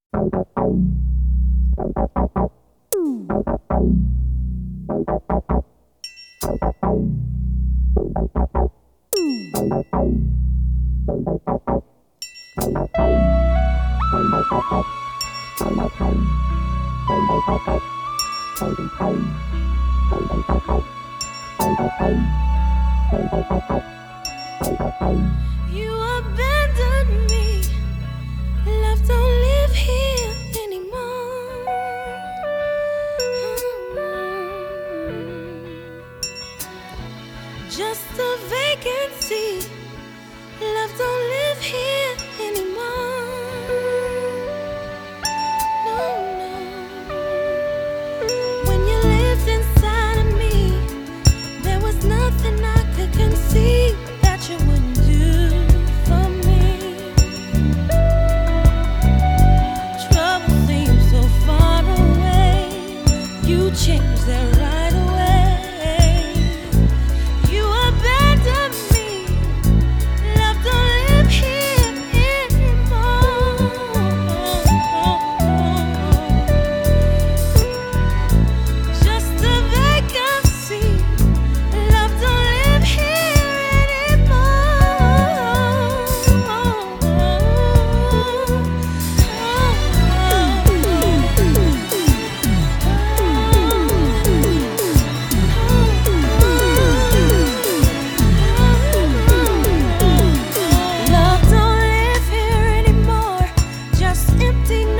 You abandoned me. Love don't live here anymore. Just a vacancy. Love don't live here anymore. No, no. When you lived inside of me, there was nothing I could conceive that you wouldn't do for me. Trouble seems so far away. You changed that right away. You abandoned me. Love don't live here anymore. Just a vacancy. Love don't live here anymore. Love don't live here anymore. Just emptiness.